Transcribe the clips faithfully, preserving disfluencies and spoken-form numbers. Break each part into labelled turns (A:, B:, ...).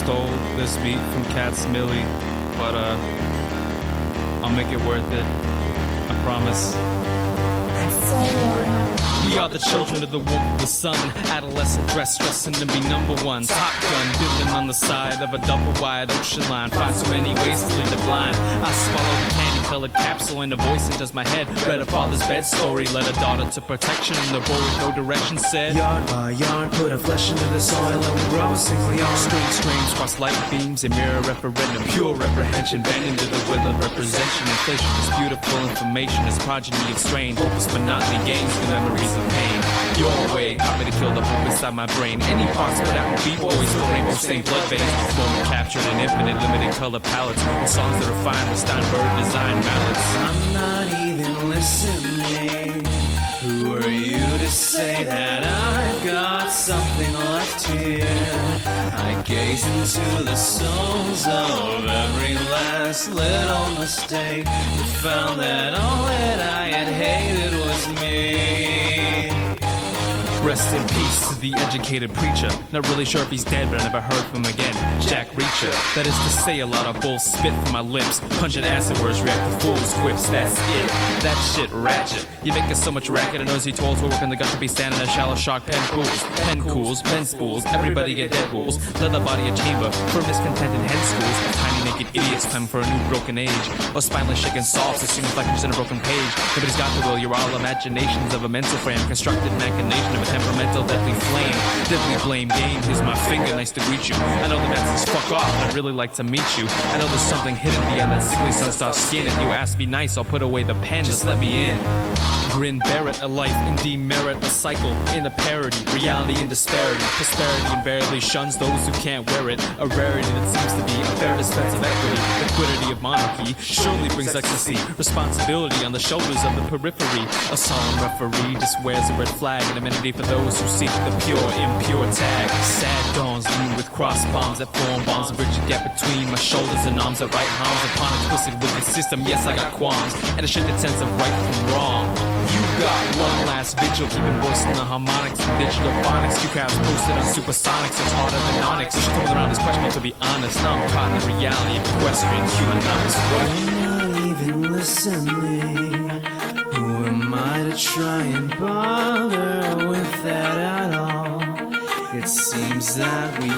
A: stole this beat from Cats Millie, but uh, I'll make it worth it. I promise. We are the children of the wolf of the sun. Adolescent dress, stressing to be number one. Top gun, building on the side of a double wide ocean line. Find so many ways to lead the blind. I swallow the candy-colored capsule and a voice enters my head. Read a father's bed story, led a daughter to protection. And the boy with no direction said,
B: yarn by yarn, put a flesh into the soil and we grow a single yarn.
A: Strange streams cross light beams and mirror referendum. Pure reprehension, bend into the will of representation. Inflation is beautiful information, is progeny of strain. Hopeless monotony gains the memories of pain. Your way, caught me to kill the hope inside my brain. Any parts but out B-boys with rainbow stained blood veins. Moment captured in infinite limited color palettes. With songs that are fine with Steinberg design mallets.
B: I'm not even listening. Who are you to say that I've got something left here? I gaze into the souls of every last little mistake, and found that all that I had hated was me.
A: Rest in peace to the educated preacher. Not really sure if he's dead, but I never heard from him again. Jack Reacher. That is to say, a lot of bull spit from my lips. Pungent acid words react to fool's quips. That's it. That shit ratchet. You make us so much racket. And nosy tolls will work in the gut to be standing in shallow shark pen pools. Pen cools, pen spools. Everybody get dead rules. Leather body a chamber for miscontented hen schools. Of tiny naked idiots time for a new broken age. Or spineless shaken softs assuming reflections in a broken page. Nobody's got the will. You're all imaginations of a mental frame. Constructed machination of a temperamental deadly flame. Deadly blame game, here's my finger, nice to greet you. I know the message fuck off, I'd really like to meet you. I know there's something hidden beyond that sickly sunstar skin. If you ask me nice, I'll put away the pen, just let me in. Grin, bear it, a life and demerit, a cycle in a parody, reality and disparity. Prosperity invariably shuns those who can't wear it. A rarity that seems to be a fair dispense of equity. Liquidity of monarchy surely brings ecstasy. Responsibility on the shoulders of the periphery. A solemn referee just wears a red flag, an amenity for those who seek the pure, impure tag. Sad dawns lean with cross bombs that form bombs. A bridge a gap between my shoulders and arms that right arms upon a twisted wicked system. Yes, I got qualms and a shifted sense of right from wrong. You got one last vigil, keeping voicing the harmonics and digital phonics. You crowds posted on supersonics, it's harder than onyx. Just coming around this question, to be honest, now I'm caught in the reality of equestrian humanoids.
B: I'm not even listening. Who am I to try and bother with that at all? It seems that we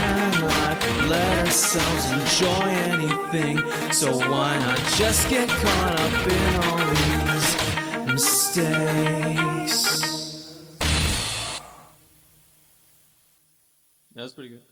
B: cannot let ourselves enjoy anything. So why not just get caught up in all these mistakes?
A: That was pretty good.